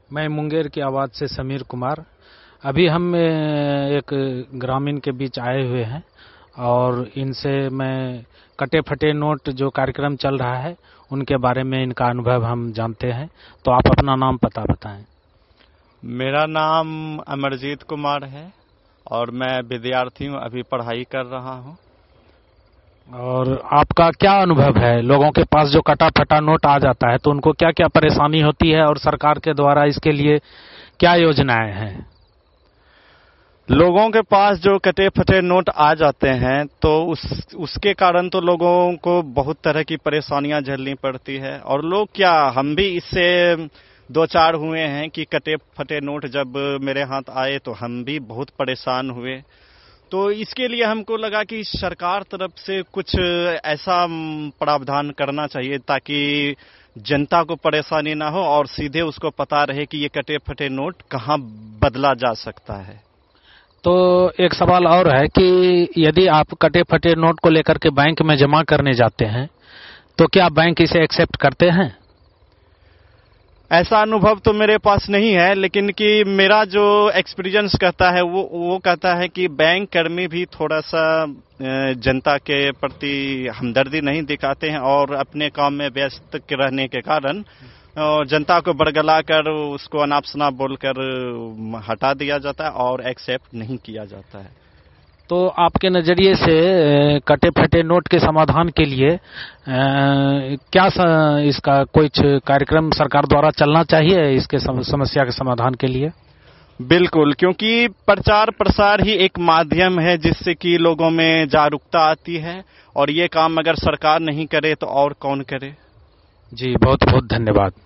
मैं मुंगेर की आवाज से समीर कुमार। अभी हम एक ग्रामीण के बीच आए हुए हैं और इनसे मैं कटे फटे नोट जो कार्यक्रम चल रहा है उनके बारे में इनका अनुभव हम जानते हैं। तो आप अपना नाम पता बताएं। मेरा नाम अमरजीत कुमार है और मैं विद्यार्थी हूँ, अभी पढ़ाई कर रहा हूँ। और आपका क्या अनुभव है? लोगों के पास जो कटा फटा नोट आ जाता है तो उनको क्या क्या परेशानी होती है और सरकार के द्वारा इसके लिए क्या योजनाएं हैं? लोगों के पास जो कटे फटे नोट आ जाते हैं तो उसके कारण तो लोगों को बहुत तरह की परेशानियां झेलनी पड़ती है। और लोग क्या, हम भी इससे दो चार हुए हैं कि कटे फटे नोट जब मेरे हाथ आए तो हम भी बहुत परेशान हुए। तो इसके लिए हमको लगा कि सरकार तरफ से कुछ ऐसा प्रावधान करना चाहिए ताकि जनता को परेशानी ना हो और सीधे उसको पता रहे कि ये कटे फटे नोट कहाँ बदला जा सकता है। तो एक सवाल और है कि यदि आप कटे फटे नोट को लेकर के बैंक में जमा करने जाते हैं तो क्या बैंक इसे एक्सेप्ट करते हैं? ऐसा अनुभव तो मेरे पास नहीं है, लेकिन कि मेरा जो एक्सपीरियंस कहता है वो कहता है कि बैंक कर्मी भी थोड़ा सा जनता के प्रति हमदर्दी नहीं दिखाते हैं और अपने काम में व्यस्त रहने के कारण जनता को बरगला कर उसको अनाप शनाप बोलकर हटा दिया जाता है और एक्सेप्ट नहीं किया जाता है। तो आपके नजरिए से कटे फटे नोट के समाधान के लिए क्या इसका कुछ कार्यक्रम सरकार द्वारा चलना चाहिए इसके समस्या के समाधान के लिए? बिल्कुल, क्योंकि प्रचार प्रसार ही एक माध्यम है जिससे कि लोगों में जागरूकता आती है और ये काम अगर सरकार नहीं करे तो और कौन करे। जी, बहुत बहुत धन्यवाद।